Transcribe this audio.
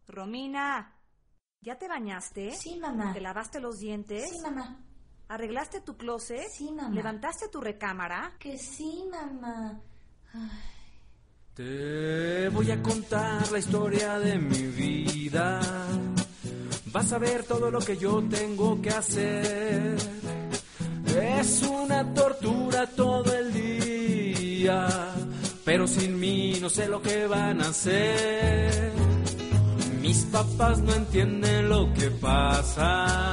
Romina, ¿ya te bañaste? Sí, mamá. ¿Te lavaste los dientes? Sí, mamá. ¿Arreglaste tu closet? Sí, mamá. ¿Levantaste tu recámara? Que sí, mamá. Ay. Te voy a contar la historia de mi vida. Vas a ver todo lo que yo tengo que hacer. Es una tortura todo el día, pero sin mí no sé lo que van a hacer. Mis papás no entienden lo que pasa.